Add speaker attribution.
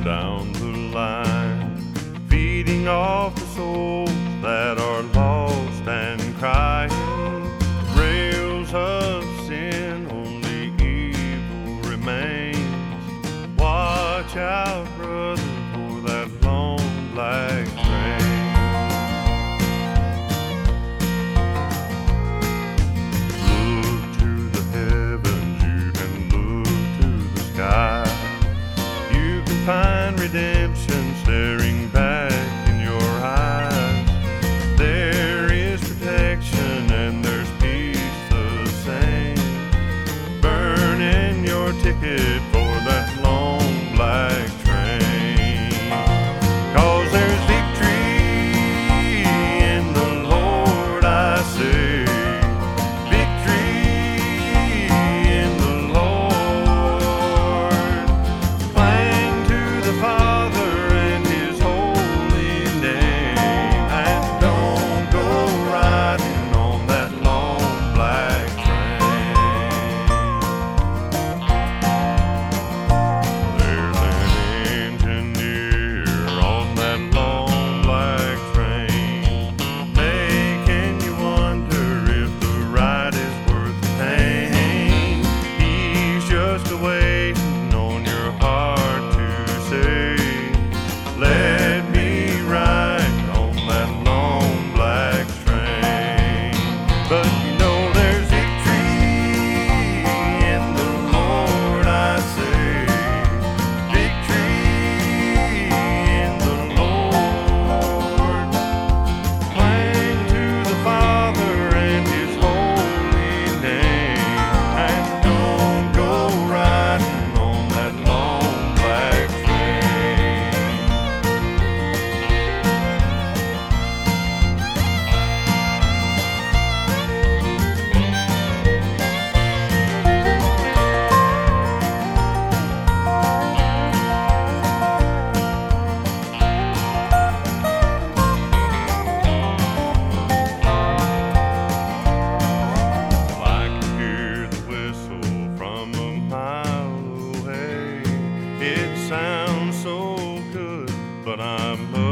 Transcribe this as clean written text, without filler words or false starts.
Speaker 1: down the line, feeding off the souls that are lost and crying. Rails of sin, only evil remains. Watch out, brother, for that long black train. Look to the heavens, you can look to the sky. You can find redemption staring back in your eyes. There is protection and there's peace the same. Burning your ticket for that long black train. 'Cause there's victory in the Lord, I say. Victory in the Lord. Cling to the Father and His holy name, and don't go riding on that long black train. There's an engineer on that long black train, making you wonder if the ride is worth the pain. He's just waiting on your heart to say, let me ride on that long black train. But you know there's victory in the Lord, I say. Victory in the Lord. Cling to the Father and His holy name, and don't go riding on that long black train. I can hear the whistle from a mile away. It sounds so good, but I'm